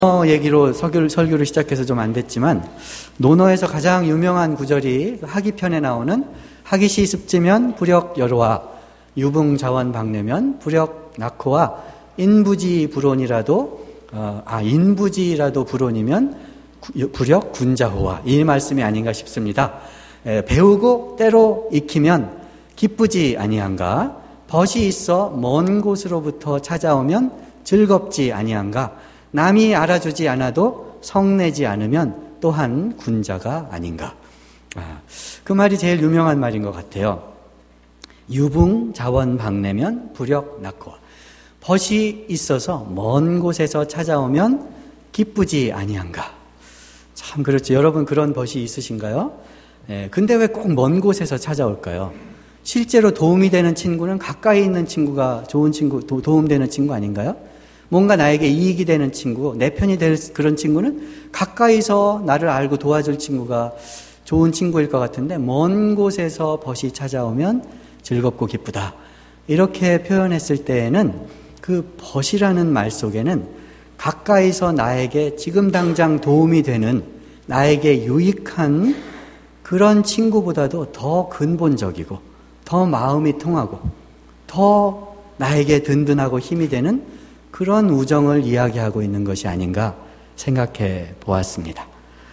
얘기로 설교를 시작해서 좀 안 됐지만, 논어에서 가장 유명한 구절이 하기편에 나오는 하기시 습지면 불역 여로와 유붕자원 박내면 불역 낙호와 인부지라도 불온이면 불역 군자호와, 이 말씀이 아닌가 싶습니다. 배우고 때로 익히면 기쁘지 아니한가, 벗이 있어 먼 곳으로부터 찾아오면 즐겁지 아니한가, 남이 알아주지 않아도 성내지 않으면 또한 군자가 아닌가. 그 말이 제일 유명한 말인 것 같아요. 유붕 자원 박내면 불역 낙호. 벗이 있어서 먼 곳에서 찾아오면 기쁘지 아니한가. 참 그렇죠. 여러분 그런 벗이 있으신가요? 근데 왜 꼭 먼 곳에서 찾아올까요? 실제로 도움이 되는 친구는 가까이 있는 친구가 좋은 친구, 도움되는 친구 아닌가요? 뭔가 나에게 이익이 되는 친구, 내 편이 될 그런 친구는 가까이서 나를 알고 도와줄 친구가 좋은 친구일 것 같은데, 먼 곳에서 벗이 찾아오면 즐겁고 기쁘다, 이렇게 표현했을 때에는 그 벗이라는 말 속에는 가까이서 나에게 지금 당장 도움이 되는, 나에게 유익한 그런 친구보다도 더 근본적이고 더 마음이 통하고 더 나에게 든든하고 힘이 되는 그런 우정을 이야기하고 있는 것이 아닌가 생각해 보았습니다.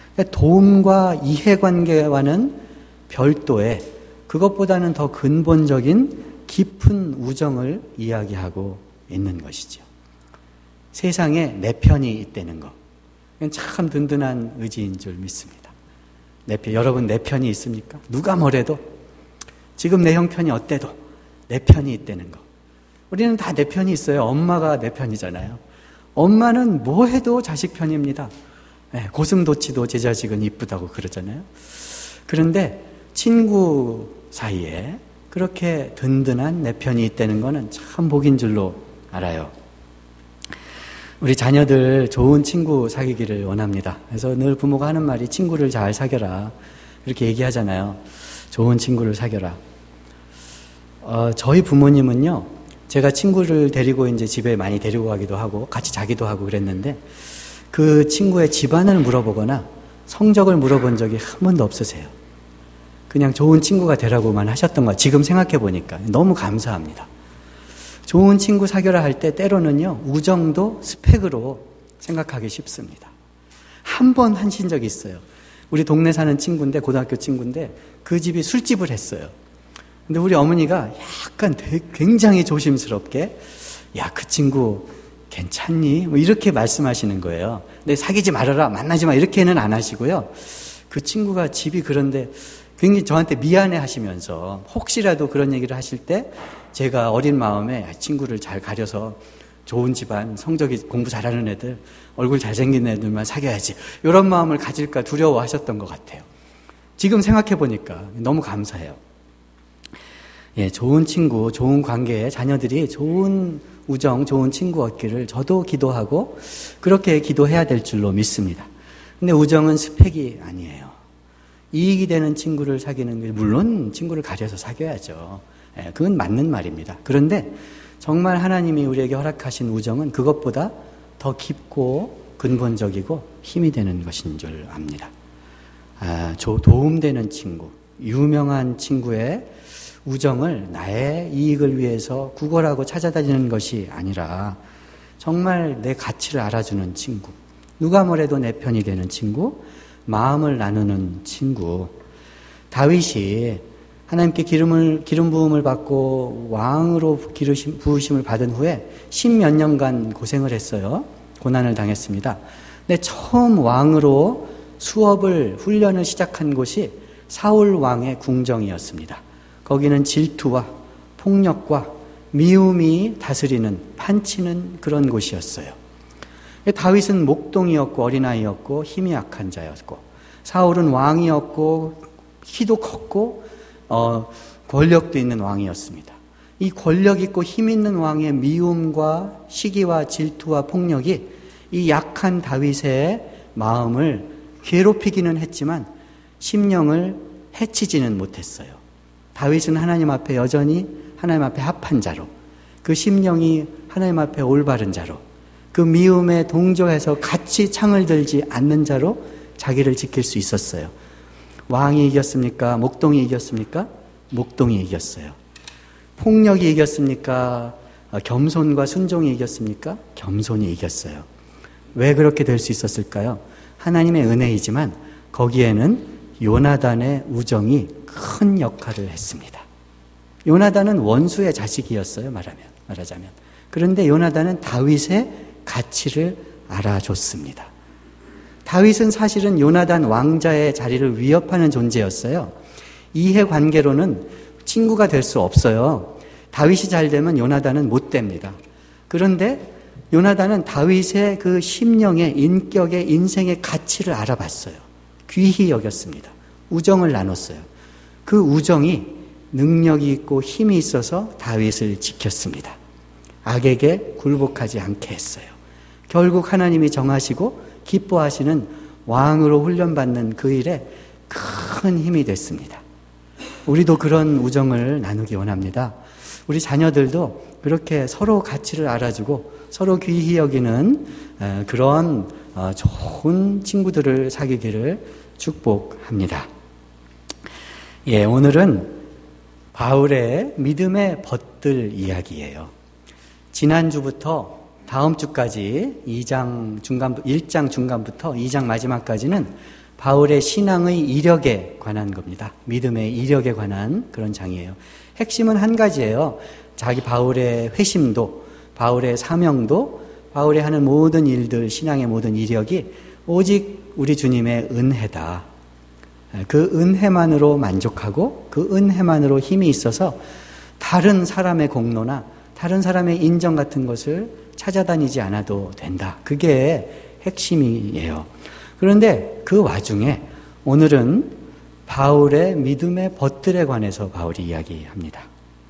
도움과 이해관계와는 별도의, 그것보다는 더 근본적인 깊은 우정을 이야기하고 있는 것이죠. 세상에 내 편이 있다는 것, 참 든든한 의지인 줄 믿습니다. 여러분 내 편이 있습니까? 누가 뭐래도, 지금 내 형편이 어때도 내 편이 있다는 것. 우리는 다 내 편이 있어요. 엄마가 내 편이잖아요. 엄마는 뭐 해도 자식 편입니다. 고슴도치도 제 자식은 이쁘다고 그러잖아요. 그런데 친구 사이에 그렇게 든든한 내 편이 있다는 거는 참 복인 줄로 알아요. 우리 자녀들 좋은 친구 사귀기를 원합니다. 그래서 늘 부모가 하는 말이 친구를 잘 사귀어라, 이렇게 얘기하잖아요. 좋은 친구를 사귀어라. 저희 부모님은요, 제가 친구를 데리고 이제 집에 많이 데리고 가기도 하고 같이 자기도 하고 그랬는데, 그 친구의 집안을 물어보거나 성적을 물어본 적이 한 번도 없으세요. 그냥 좋은 친구가 되라고만 하셨던 거, 지금 생각해 보니까 너무 감사합니다. 좋은 친구 사귀라 할 때 때로는요, 우정도 스펙으로 생각하기 쉽습니다. 한 번 하신 적이 있어요. 우리 동네 사는 친구인데, 고등학교 친구인데, 그 집이 술집을 했어요. 근데 우리 어머니가 약간 굉장히 조심스럽게, 야, 그 친구 괜찮니? 뭐 이렇게 말씀하시는 거예요. 근데 사귀지 말아라, 만나지 마, 이렇게는 안 하시고요. 그 친구가 집이 그런데 굉장히 저한테 미안해 하시면서, 혹시라도 그런 얘기를 하실 때 제가 어린 마음에 친구를 잘 가려서 좋은 집안, 성적이 공부 잘하는 애들, 얼굴 잘생긴 애들만 사귀어야지, 이런 마음을 가질까 두려워하셨던 것 같아요. 지금 생각해 보니까 너무 감사해요. 좋은 친구, 좋은 관계에 자녀들이 좋은 우정, 좋은 친구 얻기를 저도 기도하고 그렇게 기도해야 될 줄로 믿습니다. 근데 우정은 스펙이 아니에요. 이익이 되는 친구를 사귀는 게, 물론 친구를 가려서 사귀어야죠. 그건 맞는 말입니다. 그런데 정말 하나님이 우리에게 허락하신 우정은 그것보다 더 깊고 근본적이고 힘이 되는 것인 줄 압니다. 도움되는 친구, 유명한 친구의 우정을 나의 이익을 위해서 구걸하고 찾아다니는 것이 아니라 정말 내 가치를 알아주는 친구, 누가 뭐래도 내 편이 되는 친구, 마음을 나누는 친구. 다윗이 하나님께 기름 부음을 받고 왕으로 부으심을 받은 후에 10몇 년간 고생을 했어요. 고난을 당했습니다. 근데 처음 왕으로 훈련을 시작한 곳이 사울 왕의 궁정이었습니다. 거기는 질투와 폭력과 미움이 다스리는, 판치는 그런 곳이었어요. 다윗은 목동이었고 어린아이였고 힘이 약한 자였고, 사울은 왕이었고 키도 컸고 권력도 있는 왕이었습니다. 이 권력 있고 힘 있는 왕의 미움과 시기와 질투와 폭력이 이 약한 다윗의 마음을 괴롭히기는 했지만 심령을 해치지는 못했어요. 다윗은 하나님 앞에 여전히 하나님 앞에 합한 자로, 그 심령이 하나님 앞에 올바른 자로, 그 그 미움에 동조해서 같이 창을 들지 않는 자로 자기를 지킬 수 있었어요. 왕이 이겼습니까? 목동이 이겼습니까? 목동이 이겼어요. 폭력이 이겼습니까? 겸손과 순종이 이겼습니까? 겸손이 이겼어요. 왜 그렇게 될 수 있었을까요? 하나님의 은혜이지만 거기에는 요나단의 우정이 큰 역할을 했습니다. 요나단은 원수의 자식이었어요, 말하자면. 그런데 요나단은 다윗의 가치를 알아줬습니다. 다윗은 사실은 요나단 왕자의 자리를 위협하는 존재였어요. 이해관계로는 친구가 될 수 없어요. 다윗이 잘 되면 요나단은 못 됩니다. 그런데 요나단은 다윗의 그 심령의, 인격의, 인생의 가치를 알아봤어요. 귀히 여겼습니다. 우정을 나눴어요. 그 우정이 능력이 있고 힘이 있어서 다윗을 지켰습니다. 악에게 굴복하지 않게 했어요. 결국 하나님이 정하시고 기뻐하시는 왕으로 훈련받는 그 일에 큰 힘이 됐습니다. 우리도 그런 우정을 나누기 원합니다. 우리 자녀들도 그렇게 서로 가치를 알아주고 서로 귀히 여기는 그런 좋은 친구들을 사귀기를 축복합니다. 예, 오늘은 바울의 믿음의 벗들 이야기예요. 지난주부터 다음 주까지 1장 중간부터 2장 마지막까지는 바울의 신앙의 이력에 관한 겁니다. 믿음의 이력에 관한 그런 장이에요. 핵심은 한 가지예요. 자기 바울의 회심도, 바울의 사명도, 바울이 하는 모든 일들, 신앙의 모든 이력이 오직 우리 주님의 은혜다. 그 은혜만으로 만족하고 그 은혜만으로 힘이 있어서 다른 사람의 공로나 다른 사람의 인정 같은 것을 찾아다니지 않아도 된다. 그게 핵심이에요. 그런데 그 와중에 오늘은 바울의 믿음의 벗들에 관해서 바울이 이야기합니다.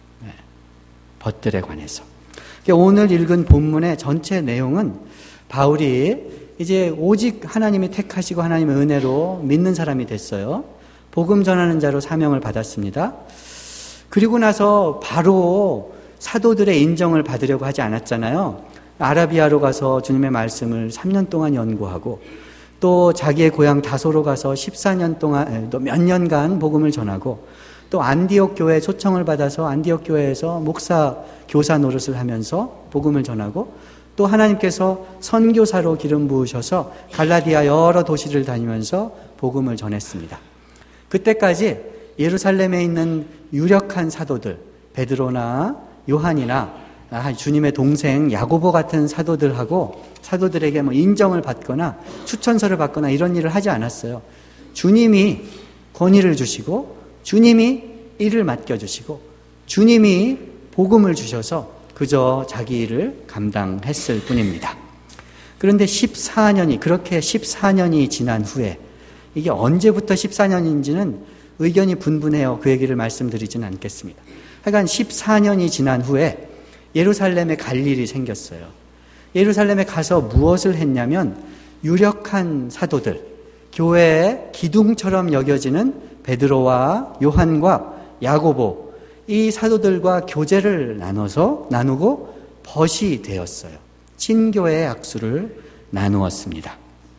벗들에 관해서. 오늘 읽은 본문의 전체 내용은 바울이 이제 오직 하나님이 택하시고 하나님의 은혜로 믿는 사람이 됐어요. 복음 전하는 자로 사명을 받았습니다. 그리고 나서 바로 사도들의 인정을 받으려고 하지 않았잖아요. 아라비아로 가서 주님의 말씀을 3년 동안 연구하고 또 자기의 고향 다소로 가서 14년 동안, 또 몇 년간 복음을 전하고 또 안디옥 교회에 초청을 받아서 안디옥 교회에서 목사, 교사 노릇을 하면서 복음을 전하고 또 하나님께서 선교사로 기름 부으셔서 갈라디아 여러 도시를 다니면서 복음을 전했습니다. 그때까지 예루살렘에 있는 유력한 사도들, 베드로나 요한이나 주님의 동생 야고보 같은 사도들에게 인정을 받거나 추천서를 받거나 이런 일을 하지 않았어요. 주님이 권위를 주시고 주님이 일을 맡겨주시고 주님이 복음을 주셔서 그저 자기 일을 감당했을 뿐입니다. 그런데 그렇게 14년이 지난 후에, 이게 언제부터 14년인지는 의견이 분분해요. 그 얘기를 말씀드리지는 않겠습니다. 하여간 14년이 지난 후에 예루살렘에 갈 일이 생겼어요. 예루살렘에 가서 무엇을 했냐면 유력한 사도들, 교회의 기둥처럼 여겨지는 베드로와 요한과 야고보, 이 사도들과 교제를 나누고 벗이 되었어요. 친교의 악수를 나누었습니다.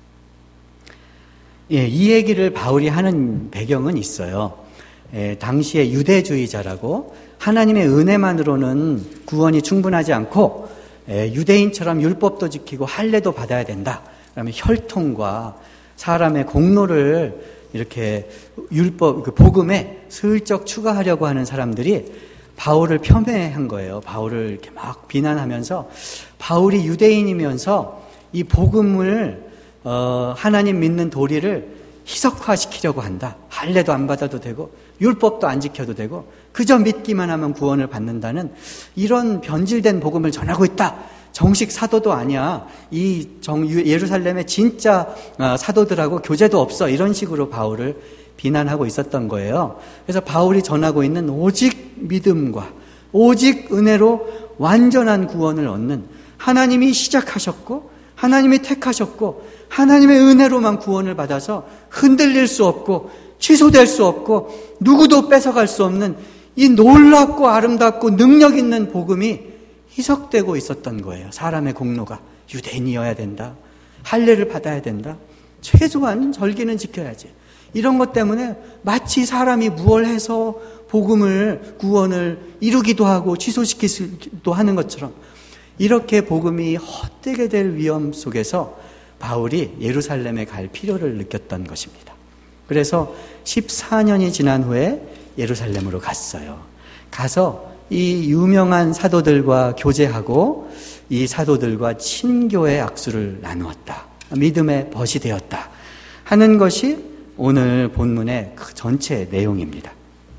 예, 이 얘기를 바울이 하는 배경은 있어요. 당시에 유대주의자라고 하나님의 은혜만으로는 구원이 충분하지 않고 유대인처럼 율법도 지키고 할례도 받아야 된다. 그러면 혈통과 사람의 공로를 이렇게 복음에 슬쩍 추가하려고 하는 사람들이 바울을 폄훼한 거예요. 바울을 이렇게 막 비난하면서 바울이 유대인이면서 이 복음을 하나님 믿는 도리를 희석화시키려고 한다. 할례도 안 받아도 되고 율법도 안 지켜도 되고 그저 믿기만 하면 구원을 받는다는 이런 변질된 복음을 전하고 있다. 정식 사도도 아니야. 예루살렘의 진짜 사도들하고 교제도 없어. 이런 식으로 바울을 비난하고 있었던 거예요. 그래서 바울이 전하고 있는 오직 믿음과 오직 은혜로 완전한 구원을 얻는, 하나님이 시작하셨고 하나님이 택하셨고 하나님의 은혜로만 구원을 받아서 흔들릴 수 없고 취소될 수 없고 누구도 뺏어갈 수 없는 이 놀랍고 아름답고 능력 있는 복음이 희석되고 있었던 거예요. 사람의 공로가 유대인이어야 된다. 할례를 받아야 된다. 최소한 절기는 지켜야지. 이런 것 때문에 마치 사람이 무얼해서 복음을, 구원을 이루기도 하고 취소시키기도 하는 것처럼 이렇게 복음이 헛되게 될 위험 속에서 바울이 예루살렘에 갈 필요를 느꼈던 것입니다. 그래서 14년이 지난 후에 예루살렘으로 갔어요. 가서 이 유명한 사도들과 교제하고 이 사도들과 친교의 악수를 나누었다. 믿음의 벗이 되었다 하는 것이 오늘 본문의 그 전체 내용입니다.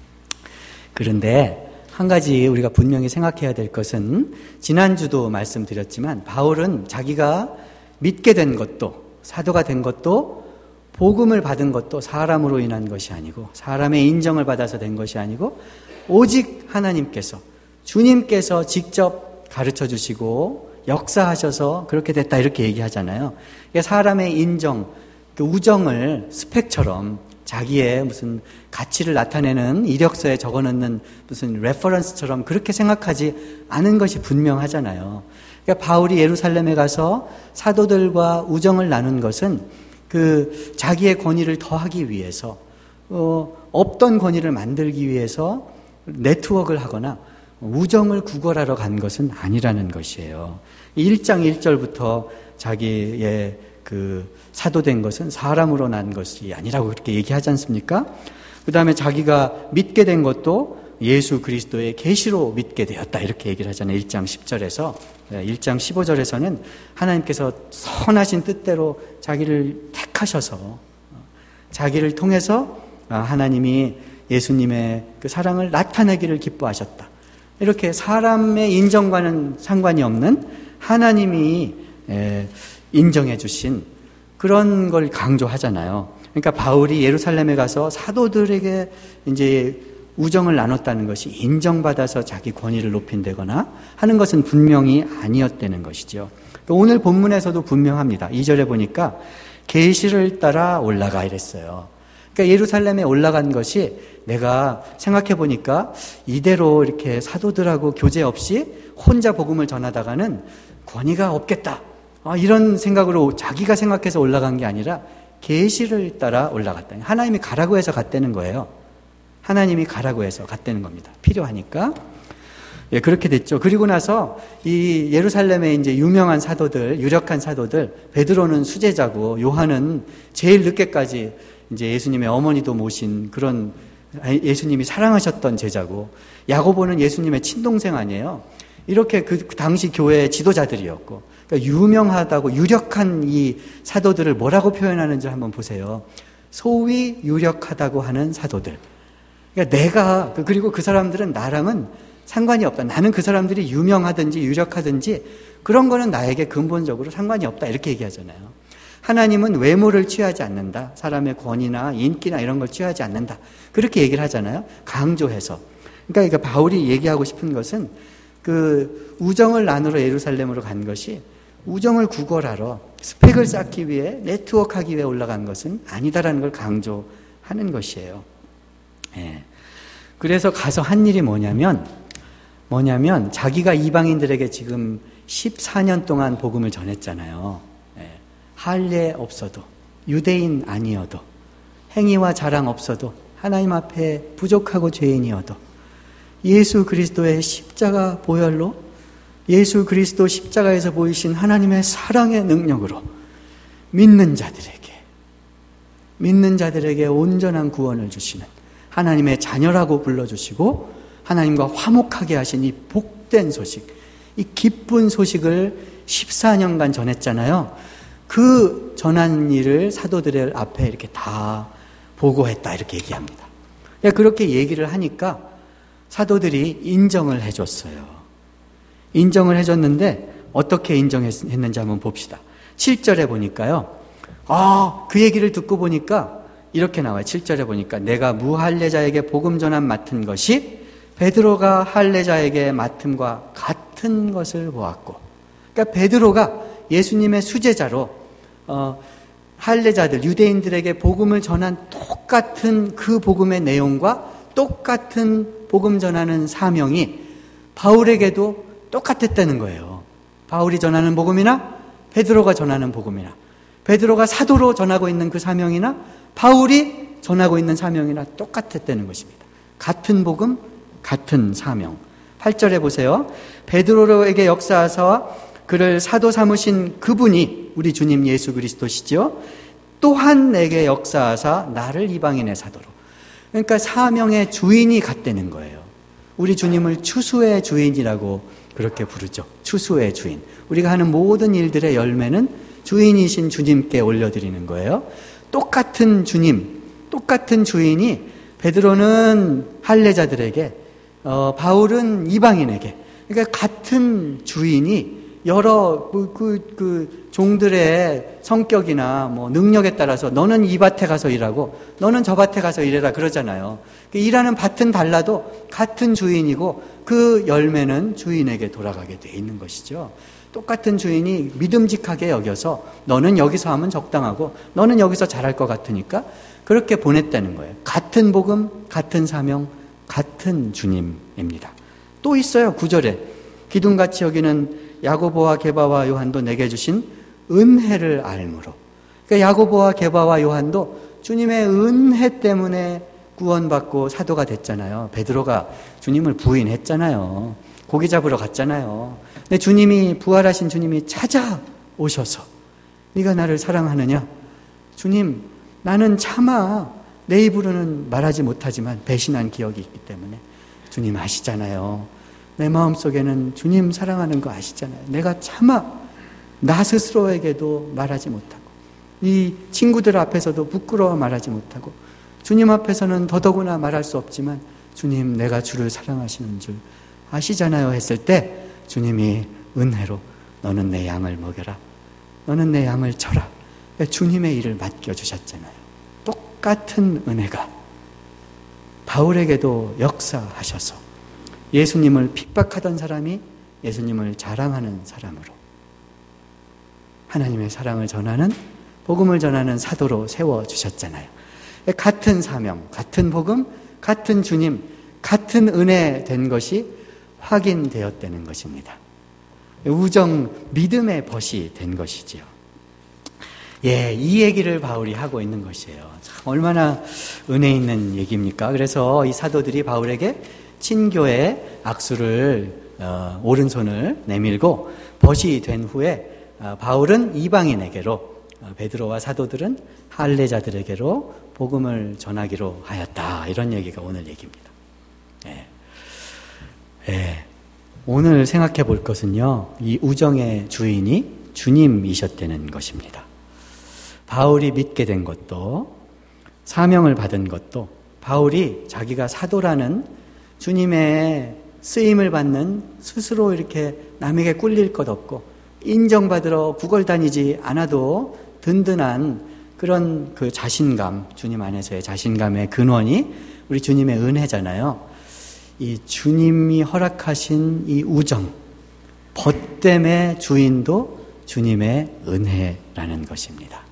그런데 한 가지 우리가 분명히 생각해야 될 것은 지난주도 말씀드렸지만 바울은 자기가 믿게 된 것도 사도가 된 것도 복음을 받은 것도 사람으로 인한 것이 아니고 사람의 인정을 받아서 된 것이 아니고 오직 하나님께서 주님께서 직접 가르쳐 주시고 역사하셔서 그렇게 됐다 이렇게 얘기하잖아요. 사람의 인정, 그 우정을 스펙처럼 자기의 무슨 가치를 나타내는 이력서에 적어놓는 무슨 레퍼런스처럼 그렇게 생각하지 않은 것이 분명하잖아요. 그러니까 바울이 예루살렘에 가서 사도들과 우정을 나눈 것은 그 자기의 권위를 더하기 위해서 없던 권위를 만들기 위해서 네트워크를 하거나 우정을 구걸하러 간 것은 아니라는 것이에요. 1장 1절부터 자기의 그 사도된 것은 사람으로 난 것이 아니라고 그렇게 얘기하지 않습니까? 그 다음에 자기가 믿게 된 것도 예수 그리스도의 계시로 믿게 되었다 이렇게 얘기를 하잖아요. 1장 10절에서 1장 15절에서는 하나님께서 선하신 뜻대로 자기를 택하셔서 자기를 통해서 하나님이 예수님의 그 사랑을 나타내기를 기뻐하셨다. 이렇게 사람의 인정과는 상관이 없는 하나님이 인정해 주신 그런 걸 강조하잖아요. 그러니까 바울이 예루살렘에 가서 사도들에게 이제 우정을 나눴다는 것이 인정받아서 자기 권위를 높인다거나 하는 것은 분명히 아니었다는 것이죠. 오늘 본문에서도 분명합니다. 2절에 보니까 계시를 따라 올라가 이랬어요. 그러니까 예루살렘에 올라간 것이 내가 생각해 보니까 이대로 이렇게 사도들하고 교제 없이 혼자 복음을 전하다가는 권위가 없겠다. 이런 생각으로 자기가 생각해서 올라간 게 아니라 계시를 따라 올라갔다. 하나님이 가라고 해서 갔다는 거예요. 하나님이 가라고 해서 갔다는 겁니다. 필요하니까. 예, 그렇게 됐죠. 그리고 나서 이 예루살렘에 이제 유명한 사도들, 유력한 사도들, 베드로는 수제자고 요한은 제일 늦게까지 이제 예수님의 어머니도 모신 그런 예수님이 사랑하셨던 제자고 야고보는 예수님의 친동생 아니에요. 이렇게 그 당시 교회의 지도자들이었고 그러니까 유명하다고 유력한 이 사도들을 뭐라고 표현하는지 한번 보세요. 소위 유력하다고 하는 사도들. 그러니까 내가 그리고 그 사람들은 나랑은 상관이 없다. 나는 그 사람들이 유명하든지 유력하든지 그런 거는 나에게 근본적으로 상관이 없다. 이렇게 얘기하잖아요. 하나님은 외모를 취하지 않는다. 사람의 권위나 인기나 이런 걸 취하지 않는다. 그렇게 얘기를 하잖아요. 강조해서. 그러니까 바울이 얘기하고 싶은 것은 그 우정을 나누러 예루살렘으로 간 것이 우정을 구걸하러 스펙을 쌓기 위해 네트워크하기 위해 올라간 것은 아니다라는 걸 강조하는 것이에요. 예. 그래서 가서 한 일이 뭐냐면 자기가 이방인들에게 지금 14년 동안 복음을 전했잖아요. 예. 할례 없어도 유대인 아니어도 행위와 자랑 없어도 하나님 앞에 부족하고 죄인이어도 예수 그리스도의 십자가 보혈로 예수 그리스도 십자가에서 보이신 하나님의 사랑의 능력으로 믿는 자들에게 온전한 구원을 주시는 하나님의 자녀라고 불러주시고 하나님과 화목하게 하신 이 복된 소식, 이 기쁜 소식을 14년간 전했잖아요. 그 전한 일을 사도들의 앞에 이렇게 다 보고했다 이렇게 얘기합니다. 그렇게 얘기를 하니까 사도들이 인정을 해줬어요. 인정을 해줬는데 어떻게 인정했는지 한번 봅시다. 7절에 보니까요. 그 얘기를 듣고 보니까 이렇게 나와요. 7절에 보니까 내가 무할례자에게 복음 전함 맡은 것이 베드로가 할례자에게 맡음과 같은 것을 보았고, 그러니까 베드로가 예수님의 수제자로 할례자들 유대인들에게 복음을 전한 똑같은 그 복음의 내용과 똑같은 복음 전하는 사명이 바울에게도 똑같았다는 거예요. 바울이 전하는 복음이나 베드로가 전하는 복음이나 베드로가 사도로 전하고 있는 그 사명이나 바울이 전하고 있는 사명이나 똑같았다는 것입니다. 같은 복음, 같은 사명. 8절에 보세요. 베드로에게 역사하사 그를 사도 삼으신 그분이 우리 주님 예수 그리스도시죠. 또한 내게 역사하사 나를 이방인의 사도로. 그러니까 사명의 주인이 같다는 거예요. 우리 주님을 추수의 주인이라고 그렇게 부르죠. 추수의 주인. 우리가 하는 모든 일들의 열매는 주인이신 주님께 올려드리는 거예요. 똑같은 주님, 똑같은 주인이 베드로는 할례자들에게, 바울은 이방인에게, 그러니까 같은 주인이 여러 종들의 성격이나 뭐 능력에 따라서 너는 이 밭에 가서 일하고 너는 저 밭에 가서 일해라 그러잖아요. 일하는 밭은 달라도 같은 주인이고 그 열매는 주인에게 돌아가게 돼 있는 것이죠. 똑같은 주인이 믿음직하게 여겨서 너는 여기서 하면 적당하고 너는 여기서 잘할 것 같으니까 그렇게 보냈다는 거예요. 같은 복음, 같은 사명, 같은 주님입니다. 또 있어요. 9절에 기둥같이 여기는 야고보와 게바와 요한도 내게 주신 은혜를 알므로. 그러니까 야고보와 게바와 요한도 주님의 은혜 때문에 구원받고 사도가 됐잖아요. 베드로가 주님을 부인했잖아요. 고기 잡으러 갔잖아요. 근데 주님이, 부활하신 주님이 찾아오셔서 네가 나를 사랑하느냐? 주님, 나는 차마 내 입으로는 말하지 못하지만 배신한 기억이 있기 때문에 주님 아시잖아요. 내 마음속에는 주님 사랑하는 거 아시잖아요. 내가 차마 나 스스로에게도 말하지 못하고 이 친구들 앞에서도 부끄러워 말하지 못하고 주님 앞에서는 더더구나 말할 수 없지만 주님 내가 주를 사랑하시는 줄 아시잖아요 했을 때 주님이 은혜로 너는 내 양을 먹여라. 너는 내 양을 쳐라. 주님의 일을 맡겨주셨잖아요. 똑같은 은혜가 바울에게도 역사하셔서 예수님을 핍박하던 사람이 예수님을 자랑하는 사람으로 하나님의 사랑을 전하는, 복음을 전하는 사도로 세워주셨잖아요. 같은 사명, 같은 복음, 같은 주님, 같은 은혜 된 것이 확인되었다는 것입니다. 우정, 믿음의 벗이 된 것이지요. 예, 이 얘기를 바울이 하고 있는 것이에요. 참 얼마나 은혜 있는 얘기입니까? 그래서 이 사도들이 바울에게 친교의 악수를, 오른손을 내밀고 벗이 된 후에 바울은 이방인에게로, 베드로와 사도들은 할례자들에게로 복음을 전하기로 하였다. 이런 얘기가 오늘 얘기입니다. 예. 예. 오늘 생각해 볼 것은요, 이 우정의 주인이 주님이셨다는 것입니다. 바울이 믿게 된 것도, 사명을 받은 것도, 바울이 자기가 사도라는 주님의 쓰임을 받는, 스스로 이렇게 남에게 꿀릴 것 없고 인정받으러 구걸 다니지 않아도 든든한 그런 그 자신감, 주님 안에서의 자신감의 근원이 우리 주님의 은혜잖아요. 이 주님이 허락하신 이 우정, 벗됨의 주인도 주님의 은혜라는 것입니다.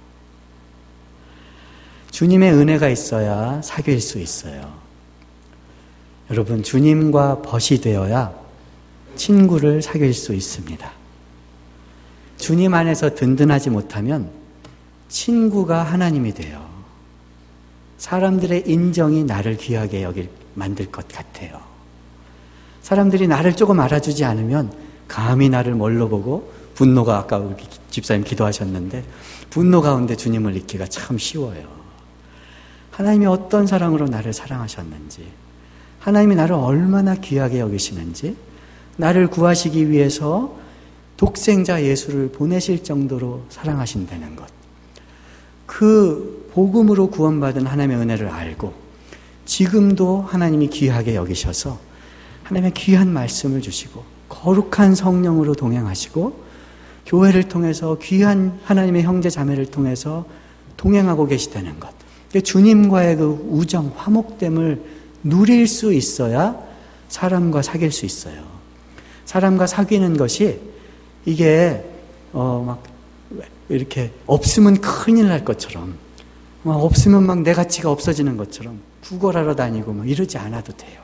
주님의 은혜가 있어야 사귈 수 있어요. 여러분, 주님과 벗이 되어야 친구를 사귈 수 있습니다. 주님 안에서 든든하지 못하면 친구가 하나님이 돼요. 사람들의 인정이 나를 귀하게 만들 것 같아요. 사람들이 나를 조금 알아주지 않으면 감히 나를 뭘로 보고 분노가, 아까 우리 집사님 기도하셨는데 분노 가운데 주님을 잊기가 참 쉬워요. 하나님이 어떤 사랑으로 나를 사랑하셨는지, 하나님이 나를 얼마나 귀하게 여기시는지, 나를 구하시기 위해서 독생자 예수를 보내실 정도로 사랑하신다는 것, 그 복음으로 구원받은 하나님의 은혜를 알고 지금도 하나님이 귀하게 여기셔서 하나님의 귀한 말씀을 주시고 거룩한 성령으로 동행하시고 교회를 통해서 귀한 하나님의 형제 자매를 통해서 동행하고 계시다는 것, 주님과의 그 우정, 화목됨을 누릴 수 있어야 사람과 사귈 수 있어요. 사람과 사귀는 것이 이게 막 이렇게 없으면 큰일 날 것처럼, 없으면 막 내 가치가 없어지는 것처럼 구걸하러 다니고 막 이러지 않아도 돼요.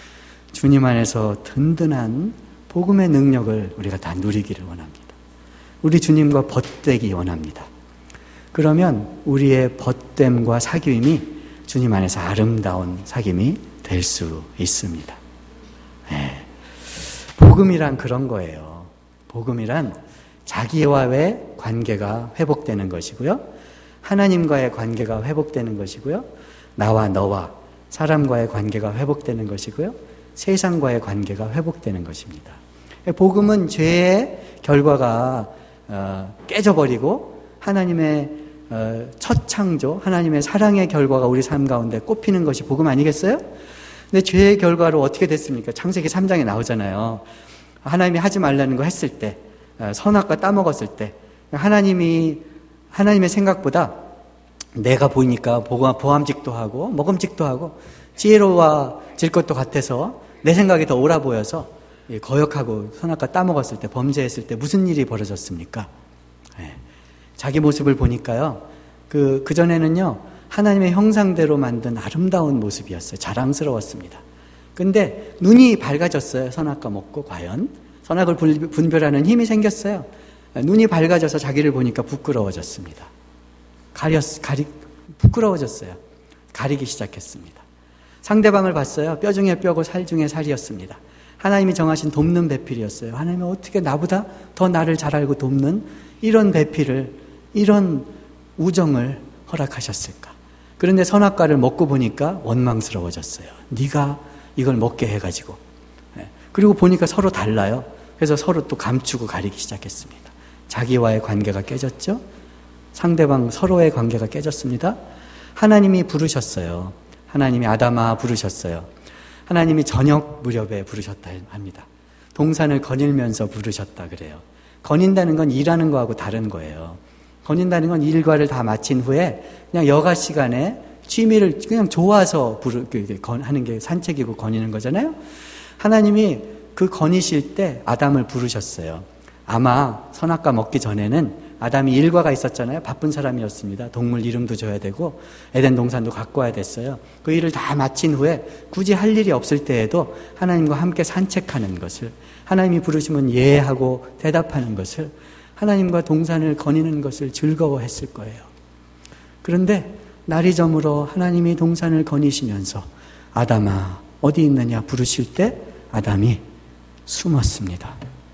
주님 안에서 든든한 복음의 능력을 우리가 다 누리기를 원합니다. 우리 주님과 벗되기 원합니다. 그러면 우리의 벗됨과 사귐이 주님 안에서 아름다운 사귐이 될 수 있습니다. 네. 복음이란 그런 거예요. 복음이란 자기와의 관계가 회복되는 것이고요. 하나님과의 관계가 회복되는 것이고요. 나와 너와 사람과의 관계가 회복되는 것이고요. 세상과의 관계가 회복되는 것입니다. 복음은 죄의 결과가 깨져버리고 하나님의 첫 창조, 하나님의 사랑의 결과가 우리 삶 가운데 꼽히는 것이 복음 아니겠어요? 근데 죄의 결과로 어떻게 됐습니까? 창세기 3장에 나오잖아요. 하나님이 하지 말라는 거 했을 때, 선악과 따먹었을 때, 하나님의 생각보다 내가 보이니까 보암직도 하고 먹음직도 하고 지혜로워질 것도 같아서 내 생각이 더 옳아 보여서 거역하고 선악과 따먹었을 때, 범죄했을 때 무슨 일이 벌어졌습니까? 자기 모습을 보니까요, 그전에는요, 하나님의 형상대로 만든 아름다운 모습이었어요. 자랑스러웠습니다. 근데 눈이 밝아졌어요. 선악과 먹고 과연 선악을 분별하는 힘이 생겼어요. 눈이 밝아져서 자기를 보니까 부끄러워졌습니다. 부끄러워졌어요. 가리기 시작했습니다. 상대방을 봤어요. 뼈 중에 뼈고 살 중에 살이었습니다. 하나님이 정하신 돕는 배필이었어요. 하나님은 어떻게 나보다 더 나를 잘 알고 돕는 이런 배필을, 이런 우정을 허락하셨을까? 그런데 선악과를 먹고 보니까 원망스러워졌어요. 네가 이걸 먹게 해가지고. 그리고 보니까 서로 달라요. 그래서 서로 또 감추고 가리기 시작했습니다. 자기와의 관계가 깨졌죠. 상대방 서로의 관계가 깨졌습니다. 하나님이 부르셨어요. 하나님이 아담아 부르셨어요. 하나님이 저녁 무렵에 부르셨다 합니다. 동산을 거닐면서 부르셨다 그래요. 거닌다는 건 일하는 거하고 다른 거예요. 거닌다는 건 일과를 다 마친 후에 그냥 여가 시간에 취미를 그냥 좋아서 하는 게 산책이고 거니는 거잖아요. 하나님이 그 거니실 때 아담을 부르셨어요. 아마 선악과 먹기 전에는 아담이 일과가 있었잖아요. 바쁜 사람이었습니다. 동물 이름도 줘야 되고 에덴 동산도 갖고 와야 됐어요. 그 일을 다 마친 후에 굳이 할 일이 없을 때에도 하나님과 함께 산책하는 것을, 하나님이 부르시면 예하고 대답하는 것을, 하나님과 동산을 거니는 것을 즐거워했을 거예요. 그런데 날이 저물어 하나님이 동산을 거니시면서 아담아 어디 있느냐 부르실 때 아담이 숨었습니다.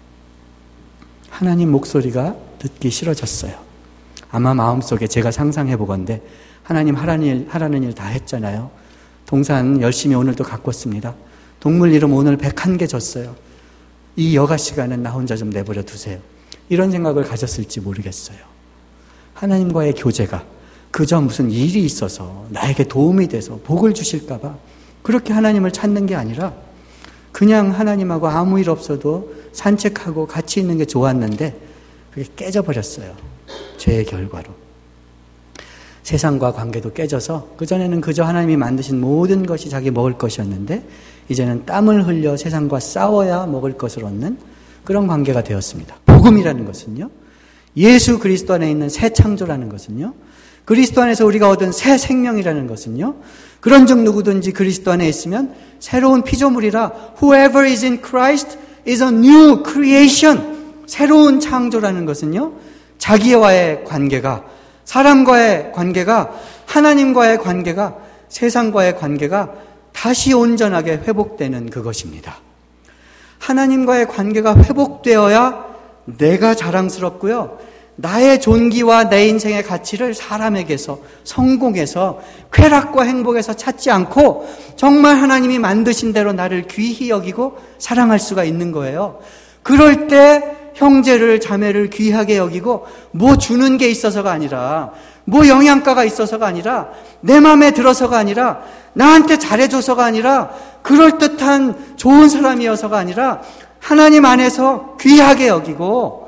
하나님 목소리가 듣기 싫어졌어요. 아마 마음속에 제가 상상해 보건대 하나님 하라는 일 다 했잖아요. 동산 열심히 오늘도 가꿨습니다. 동물 이름 오늘 101개 줬어요. 이 여가 시간은 나 혼자 좀 내버려 두세요. 이런 생각을 가졌을지 모르겠어요. 하나님과의 교제가 그저 무슨 일이 있어서 나에게 도움이 돼서 복을 주실까 봐 그렇게 하나님을 찾는 게 아니라 그냥 하나님하고 아무 일 없어도 산책하고 같이 있는 게 좋았는데 그게 깨져버렸어요. 죄의 결과로. 세상과 관계도 깨져서 그전에는 그저 하나님이 만드신 모든 것이 자기 먹을 것이었는데 이제는 땀을 흘려 세상과 싸워야 먹을 것을 얻는 그런 관계가 되었습니다. 복음이라는 것은요, 예수 그리스도 안에 있는 새 창조라는 것은요, 그리스도 안에서 우리가 얻은 새 생명이라는 것은요, 그런즉 누구든지 그리스도 안에 있으면 새로운 피조물이라 whoever is in Christ is a new creation. 새로운 창조라는 것은요, 자기와의 관계가, 사람과의 관계가, 하나님과의 관계가, 세상과의 관계가 다시 온전하게 회복되는 그것입니다. 하나님과의 관계가 회복되어야 내가 자랑스럽고요, 나의 존귀와 내 인생의 가치를 사람에게서, 성공에서, 쾌락과 행복에서 찾지 않고 정말 하나님이 만드신 대로 나를 귀히 여기고 사랑할 수가 있는 거예요. 그럴 때 형제를, 자매를 귀하게 여기고 뭐 주는 게 있어서가 아니라, 뭐 영양가가 있어서가 아니라, 내 마음에 들어서가 아니라, 나한테 잘해줘서가 아니라, 그럴듯한 좋은 사람이어서가 아니라 하나님 안에서 귀하게 여기고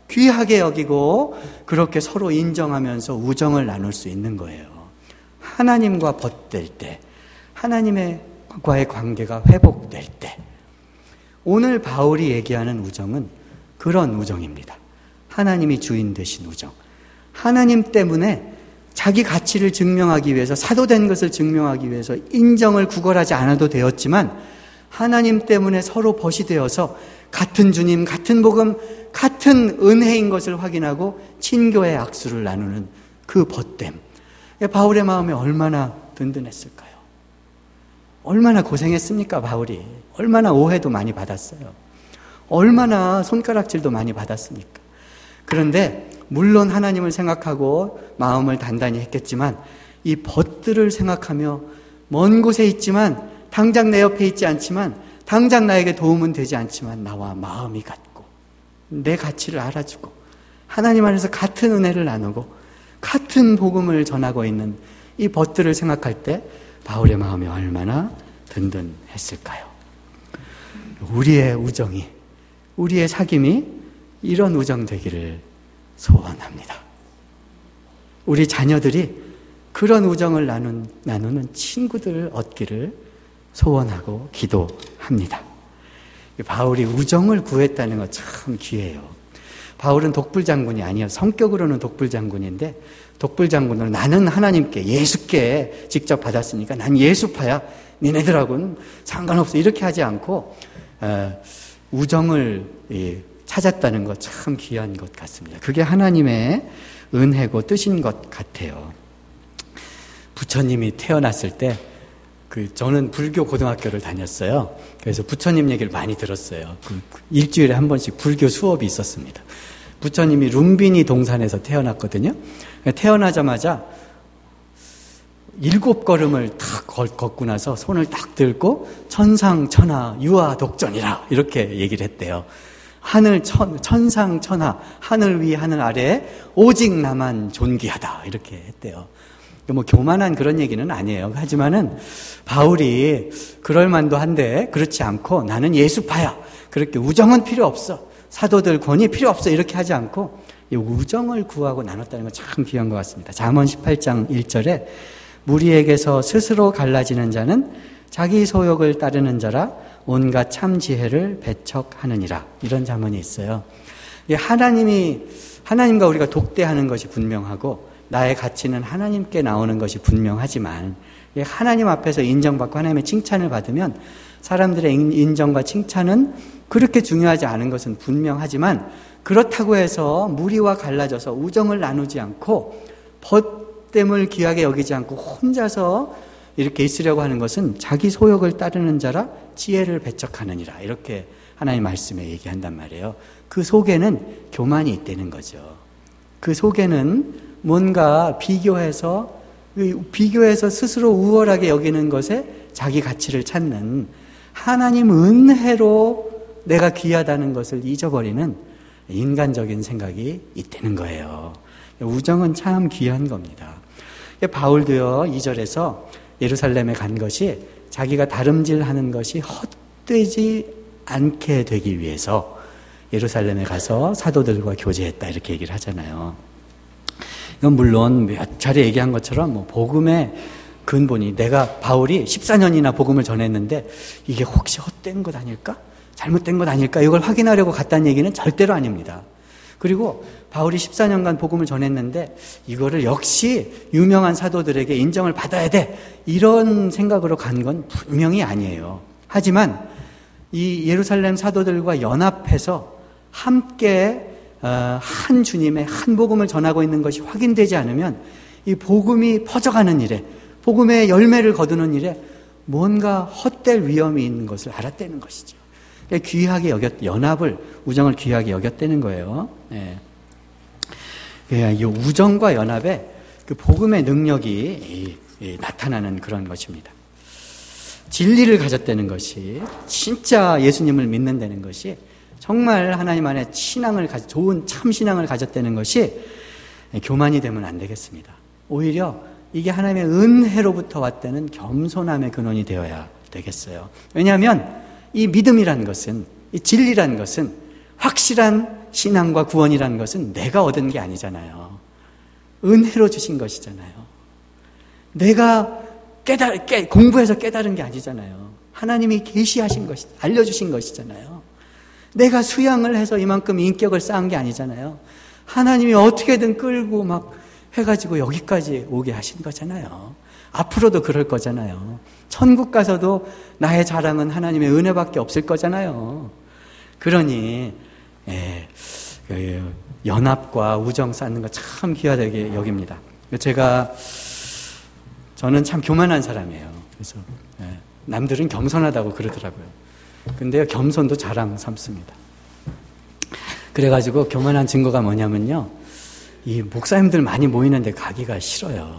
그렇게 서로 인정하면서 우정을 나눌 수 있는 거예요. 하나님과 벗될 때, 하나님과의 관계가 회복될 때, 오늘 바울이 얘기하는 우정은 그런 우정입니다. 하나님이 주인 되신 우정. 하나님 때문에 자기 가치를 증명하기 위해서, 사도된 것을 증명하기 위해서 인정을 구걸하지 않아도 되었지만 하나님 때문에 서로 벗이 되어서 같은 주님, 같은 복음, 같은 은혜인 것을 확인하고 친교의 악수를 나누는 그 벗됨. 바울의 마음이 얼마나 든든했을까요? 얼마나 고생했습니까, 바울이? 얼마나 오해도 많이 받았어요. 얼마나 손가락질도 많이 받았습니까? 그런데 물론 하나님을 생각하고 마음을 단단히 했겠지만 이 벗들을 생각하며 먼 곳에 있지만 당장 내 옆에 있지 않지만 당장 나에게 도움은 되지 않지만 나와 마음이 같고 내 가치를 알아주고 하나님 안에서 같은 은혜를 나누고 같은 복음을 전하고 있는 이 벗들을 생각할 때 바울의 마음이 얼마나 든든했을까요? 우리의 우정이, 우리의 사귐이 이런 우정 되기를 소원합니다. 우리 자녀들이 그런 우정을 나누는 친구들을 얻기를 소원하고 기도합니다. 바울이 우정을 구했다는 건 참 귀해요. 바울은 독불장군이 아니에요. 성격으로는 독불장군인데 독불장군으로 나는 하나님께 예수께 직접 받았으니까 난 예수파야. 니네들하고는 상관없어. 이렇게 하지 않고 우정을 찾았다는 것 참 귀한 것 같습니다. 그게 하나님의 은혜고 뜻인 것 같아요. 부처님이 태어났을 때 저는 불교 고등학교를 다녔어요. 그래서 부처님 얘기를 많이 들었어요. 일주일에 한 번씩 불교 수업이 있었습니다. 부처님이 룸비니 동산에서 태어났거든요. 태어나자마자 7걸음을 탁 걷고 나서 손을 딱 들고 천상천하 유아독전이라 이렇게 얘기를 했대요. 천상천하, 하늘 위 하늘 아래 오직 나만 존귀하다 이렇게 했대요. 교만한 그런 얘기는 아니에요. 하지만은 바울이 그럴 만도 한데 그렇지 않고 나는 예수파야. 그렇게 우정은 필요 없어. 사도들 권위 필요 없어. 이렇게 하지 않고 이 우정을 구하고 나눴다는 건 참 귀한 것 같습니다. 잠언 18장 1절에 무리에게서 스스로 갈라지는 자는 자기 소욕을 따르는 자라 온갖 참 지혜를 배척하느니라. 이런 잠언이 있어요. 하나님과 우리가 독대하는 것이 분명하고 나의 가치는 하나님께 나오는 것이 분명하지만 하나님 앞에서 인정받고 하나님의 칭찬을 받으면 사람들의 인정과 칭찬은 그렇게 중요하지 않은 것은 분명하지만 그렇다고 해서 무리와 갈라져서 우정을 나누지 않고 벗됨을 귀하게 여기지 않고 혼자서 이렇게 있으려고 하는 것은 자기 소욕을 따르는 자라 지혜를 배척하느니라. 이렇게 하나님 말씀에 얘기한단 말이에요. 그 속에는 교만이 있다는 거죠. 그 속에는 뭔가 비교해서 스스로 우월하게 여기는 것에 자기 가치를 찾는 하나님 은혜로 내가 귀하다는 것을 잊어버리는 인간적인 생각이 있다는 거예요. 우정은 참 귀한 겁니다. 바울도요, 2절에서 예루살렘에 간 것이 자기가 다름질하는 것이 헛되지 않게 되기 위해서 예루살렘에 가서 사도들과 교제했다 이렇게 얘기를 하잖아요. 이건 물론 몇 차례 얘기한 것처럼 복음의 근본이 바울이 14년이나 복음을 전했는데 이게 혹시 헛된 것 아닐까? 잘못된 것 아닐까? 이걸 확인하려고 갔다는 얘기는 절대로 아닙니다. 그리고 바울이 14년간 복음을 전했는데 이거를 역시 유명한 사도들에게 인정을 받아야 돼. 이런 생각으로 간 건 분명히 아니에요. 하지만 이 예루살렘 사도들과 연합해서 함께 한 주님의 한 복음을 전하고 있는 것이 확인되지 않으면 이 복음이 퍼져가는 일에 복음의 열매를 거두는 일에 뭔가 헛될 위험이 있는 것을 알았다는 것이죠. 귀하게 연합을, 우정을 귀하게 여겼다는 거예요. 예. 이 우정과 연합에 그 복음의 능력이 나타나는 그런 것입니다. 진리를 가졌다는 것이, 진짜 예수님을 믿는다는 것이, 정말 하나님 안에 좋은 참 신앙을 가졌다는 것이 교만이 되면 안 되겠습니다. 오히려 이게 하나님의 은혜로부터 왔다는 겸손함의 근원이 되어야 되겠어요. 왜냐하면 이 믿음이란 것은, 이 진리란 것은, 확실한 신앙과 구원이라는 것은 내가 얻은 게 아니잖아요. 은혜로 주신 것이잖아요. 내가 공부해서 깨달은 게 아니잖아요. 하나님이 계시하신 것이, 알려주신 것이잖아요. 내가 수양을 해서 이만큼 인격을 쌓은 게 아니잖아요. 하나님이 어떻게든 끌고 막 해가지고 여기까지 오게 하신 거잖아요. 앞으로도 그럴 거잖아요. 천국 가서도 나의 자랑은 하나님의 은혜밖에 없을 거잖아요. 그러니 연합과 우정 쌓는 거 참 귀하게 여깁니다. 저는 참 교만한 사람이에요. 그래서 남들은 겸손하다고 그러더라고요. 근데요, 겸손도 자랑 삼습니다. 그래가지고 교만한 증거가 뭐냐면요, 이 목사님들 많이 모이는데 가기가 싫어요.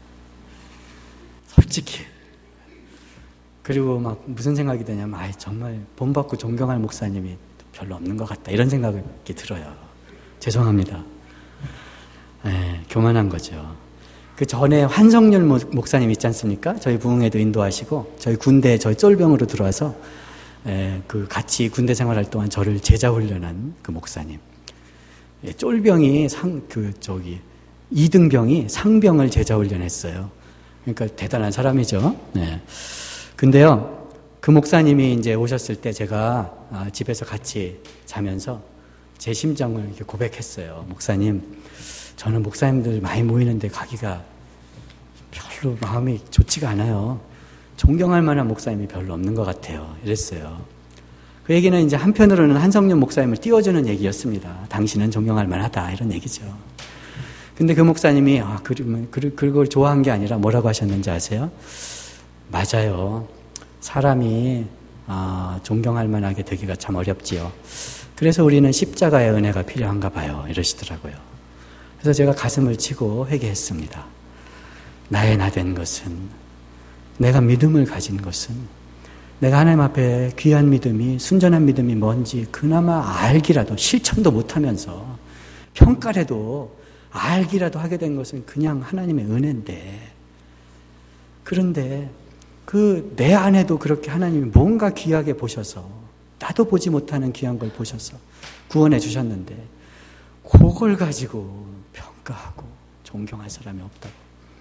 솔직히. 그리고 막 무슨 생각이 드냐면, 정말 본받고 존경할 목사님이 별로 없는 것 같다, 이런 생각이 들어요. 죄송합니다. 교만한 거죠. 그 전에 환성률 목사님 있지 않습니까? 저희 부흥회도 인도하시고 저희 군대, 저희 쫄병으로 들어와서 같이 군대 생활할 동안 저를 제자 훈련한 그 목사님. 쫄병이 2등병이 상병을 제자 훈련했어요. 그러니까 대단한 사람이죠. 근데요, 그 목사님이 이제 오셨을 때 제가 집에서 같이 자면서 제 심정을 이렇게 고백했어요. 목사님, 저는 목사님들 많이 모이는데 가기가 별로 마음이 좋지가 않아요. 존경할 만한 목사님이 별로 없는 것 같아요. 이랬어요. 그 얘기는 이제 한편으로는 한성윤 목사님을 띄워주는 얘기였습니다. 당신은 존경할 만하다, 이런 얘기죠. 근데 그 목사님이 그걸 좋아한 게 아니라 뭐라고 하셨는지 아세요? 맞아요. 사람이 존경할 만하게 되기가 참 어렵지요. 그래서 우리는 십자가의 은혜가 필요한가 봐요, 이러시더라고요. 그래서 제가 가슴을 치고 회개했습니다. 나의 나 된 것은, 내가 믿음을 가진 것은, 내가 하나님 앞에 귀한 믿음이, 순전한 믿음이 뭔지 그나마 알기라도, 실천도 못하면서 평가라도 알기라도 하게 된 것은 그냥 하나님의 은혜인데, 그런데 내 안에도 그렇게 하나님이 뭔가 귀하게 보셔서, 나도 보지 못하는 귀한 걸 보셔서 구원해 주셨는데, 그걸 가지고 평가하고 존경할 사람이 없다고.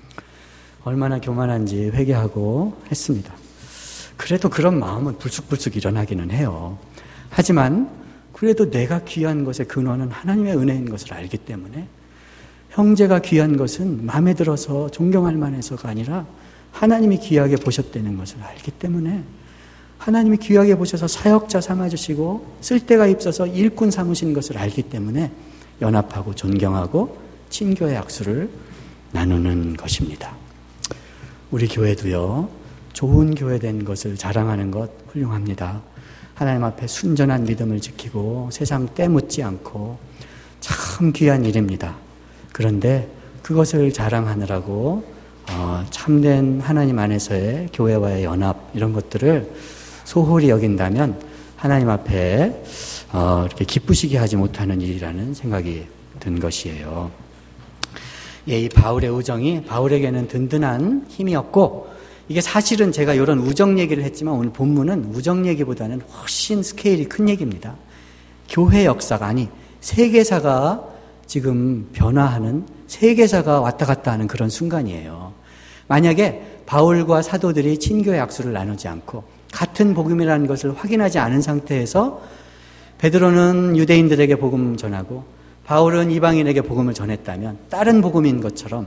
얼마나 교만한지 회개하고 했습니다. 그래도 그런 마음은 불쑥불쑥 일어나기는 해요. 하지만 그래도 내가 귀한 것의 근원은 하나님의 은혜인 것을 알기 때문에, 형제가 귀한 것은 마음에 들어서 존경할 만해서가 아니라 하나님이 귀하게 보셨다는 것을 알기 때문에, 하나님이 귀하게 보셔서 사역자 삼아주시고 쓸데가 있어서 일꾼 삼으신 것을 알기 때문에 연합하고 존경하고 친교의 악수를 나누는 것입니다. 우리 교회도요, 좋은 교회된 것을 자랑하는 것 훌륭합니다. 하나님 앞에 순전한 믿음을 지키고 세상 때묻지 않고 참 귀한 일입니다. 그런데 그것을 자랑하느라고 참된 하나님 안에서의 교회와의 연합, 이런 것들을 소홀히 여긴다면 하나님 앞에 이렇게 기쁘시게 하지 못하는 일이라는 생각이 든 것이에요. 이 바울의 우정이 바울에게는 든든한 힘이었고, 이게 사실은 제가 이런 우정 얘기를 했지만 오늘 본문은 우정 얘기보다는 훨씬 스케일이 큰 얘기입니다. 교회 역사가, 세계사가 지금 변화하는, 세계사가 왔다 갔다 하는 그런 순간이에요. 만약에 바울과 사도들이 친교의 악수를 나누지 않고 같은 복음이라는 것을 확인하지 않은 상태에서 베드로는 유대인들에게 복음 전하고 바울은 이방인에게 복음을 전했다면, 다른 복음인 것처럼,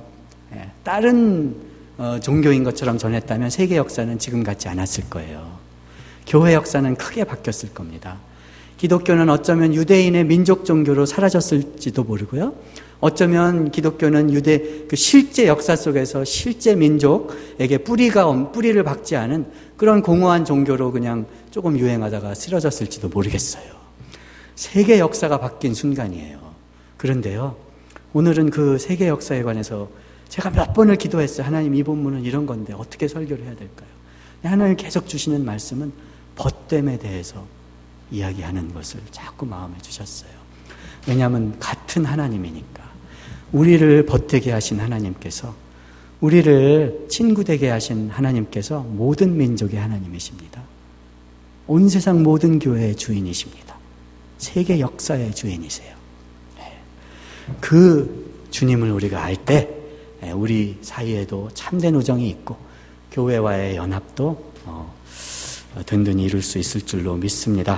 다른 종교인 것처럼 전했다면 세계 역사는 지금 같지 않았을 거예요. 교회 역사는 크게 바뀌었을 겁니다. 기독교는 어쩌면 유대인의 민족 종교로 사라졌을지도 모르고요. 어쩌면 기독교는 실제 역사 속에서 실제 민족에게 뿌리를 박지 않은 그런 공허한 종교로 그냥 조금 유행하다가 쓰러졌을지도 모르겠어요. 세계 역사가 바뀐 순간이에요. 그런데요, 오늘은 그 세계 역사에 관해서 제가 몇 번을 기도했어요. 하나님, 이 본문은 이런 건데 어떻게 설교를 해야 될까요? 하나님 계속 주시는 말씀은 벗됨에 대해서 이야기하는 것을 자꾸 마음에 주셨어요. 왜냐하면 같은 하나님이니까. 우리를 벗되게 하신 하나님께서, 우리를 친구되게 하신 하나님께서 모든 민족의 하나님이십니다. 온 세상 모든 교회의 주인이십니다. 세계 역사의 주인이세요. 그 주님을 우리가 알 때 우리 사이에도 참된 우정이 있고 교회와의 연합도 든든히 이룰 수 있을 줄로 믿습니다.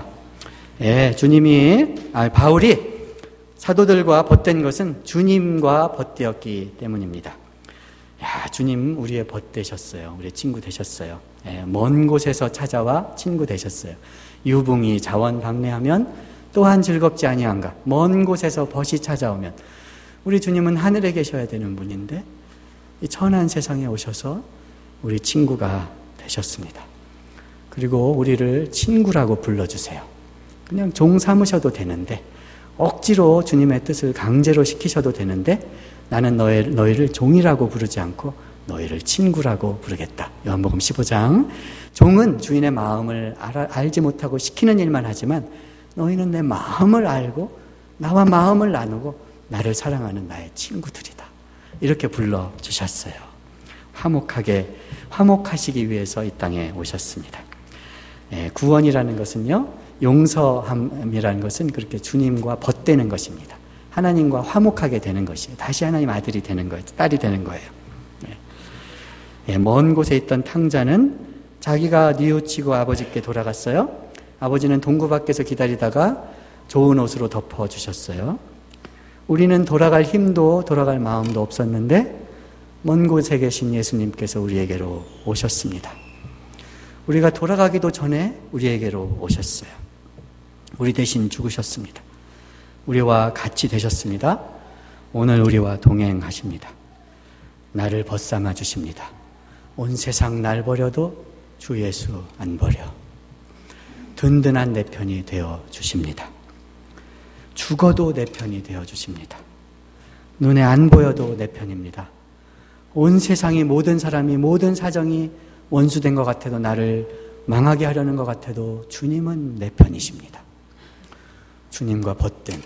바울이 사도들과 벗된 것은 주님과 벗되었기 때문입니다. 주님 우리의 벗 되셨어요. 우리의 친구 되셨어요. 먼 곳에서 찾아와 친구 되셨어요. 유붕이 자원방래하면 또한 즐겁지 아니한가. 먼 곳에서 벗이 찾아오면. 우리 주님은 하늘에 계셔야 되는 분인데 이 천한 세상에 오셔서 우리 친구가 되셨습니다. 그리고 우리를 친구라고 불러주세요. 그냥 종 삼으셔도 되는데, 억지로 주님의 뜻을 강제로 시키셔도 되는데, 나는 너희를 종이라고 부르지 않고 너희를 친구라고 부르겠다. 요한복음 15장. 종은 주인의 마음을 알지 못하고 시키는 일만 하지만 너희는 내 마음을 알고 나와 마음을 나누고 나를 사랑하는 나의 친구들이다. 이렇게 불러주셨어요. 화목하시기 위해서 이 땅에 오셨습니다. 구원이라는 것은요, 용서함이라는 것은 그렇게 주님과 벗되는 것입니다. 하나님과 화목하게 되는 것이에요. 다시 하나님 아들이 되는 거예요. 딸이 되는 거예요. 먼 곳에 있던 탕자는 자기가 뉘우치고 아버지께 돌아갔어요. 아버지는 동구 밖에서 기다리다가 좋은 옷으로 덮어주셨어요. 우리는 돌아갈 힘도 돌아갈 마음도 없었는데 먼 곳에 계신 예수님께서 우리에게로 오셨습니다. 우리가 돌아가기도 전에 우리에게로 오셨어요. 우리 대신 죽으셨습니다. 우리와 같이 되셨습니다. 오늘 우리와 동행하십니다. 나를 벗삼아 주십니다. 온 세상 날 버려도 주 예수 안 버려. 든든한 내 편이 되어 주십니다. 죽어도 내 편이 되어 주십니다. 눈에 안 보여도 내 편입니다. 온 세상이 모든 사람이 모든 사정이 원수된 것 같아도 나를 망하게 하려는 것 같아도 주님은 내 편이십니다. 주님과 벗된,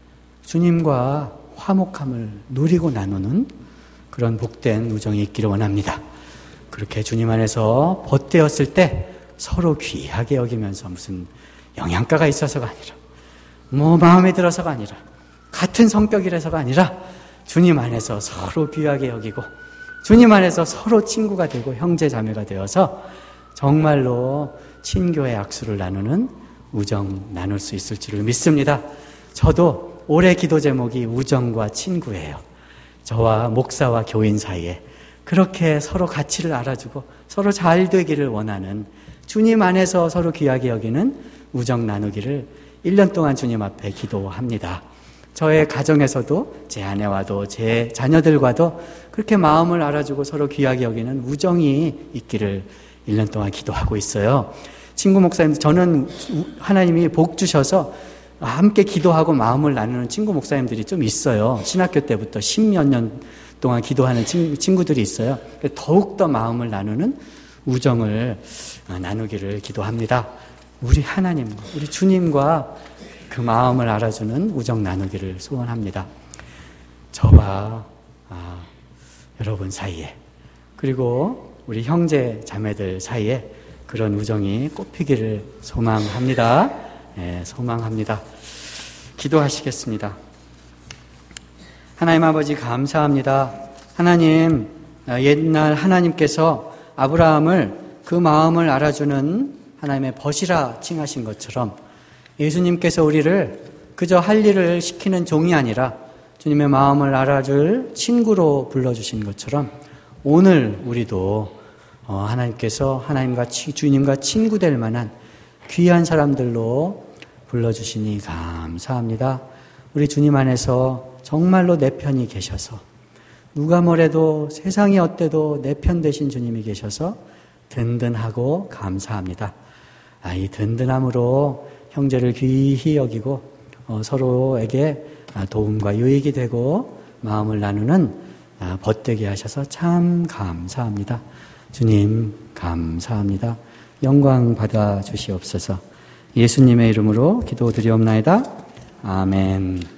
주님과 화목함을 누리고 나누는 그런 복된 우정이 있기를 원합니다. 그렇게 주님 안에서 벗되었을 때 서로 귀하게 여기면서 무슨 영양가가 있어서가 아니라 마음에 들어서가 아니라 같은 성격이라서가 아니라 주님 안에서 서로 귀하게 여기고 주님 안에서 서로 친구가 되고 형제 자매가 되어서 정말로 친교의 악수를 나누는 우정 나눌 수 있을 줄을 믿습니다. 저도 올해 기도 제목이 우정과 친구예요. 저와 목사와 교인 사이에 그렇게 서로 가치를 알아주고 서로 잘 되기를 원하는 주님 안에서 서로 귀하게 여기는 우정 나누기를 1년 동안 주님 앞에 기도합니다. 저의 가정에서도 제 아내와도 제 자녀들과도 그렇게 마음을 알아주고 서로 귀하게 여기는 우정이 있기를 1년 동안 기도하고 있어요. 친구 목사님, 저는 하나님이 복 주셔서 함께 기도하고 마음을 나누는 친구 목사님들이 좀 있어요. 신학교 때부터 10몇 년 동안 기도하는 친구들이 있어요. 더욱더 마음을 나누는 우정을 나누기를 기도합니다. 우리 하나님, 우리 주님과 그 마음을 알아주는 우정 나누기를 소원합니다. 저와 여러분 사이에, 그리고 우리 형제 자매들 사이에 그런 우정이 꽃피기를 소망합니다. 소망합니다. 기도하시겠습니다. 하나님 아버지 감사합니다. 하나님, 옛날 하나님께서 아브라함을 그 마음을 알아주는 하나님의 벗이라 칭하신 것처럼 예수님께서 우리를 그저 할 일을 시키는 종이 아니라 주님의 마음을 알아줄 친구로 불러주신 것처럼 오늘 우리도 하나님께서 주님과 친구 될 만한 귀한 사람들로 불러주시니 감사합니다. 우리 주님 안에서 정말로 내 편이 계셔서 누가 뭐래도 세상이 어때도 내 편 되신 주님이 계셔서 든든하고 감사합니다. 이 든든함으로 형제를 귀히 여기고 서로에게 도움과 유익이 되고 마음을 나누는 벗되게 하셔서 참 감사합니다. 주님 감사합니다. 영광 받아 주시옵소서. 예수님의 이름으로 기도드리옵나이다. 아멘.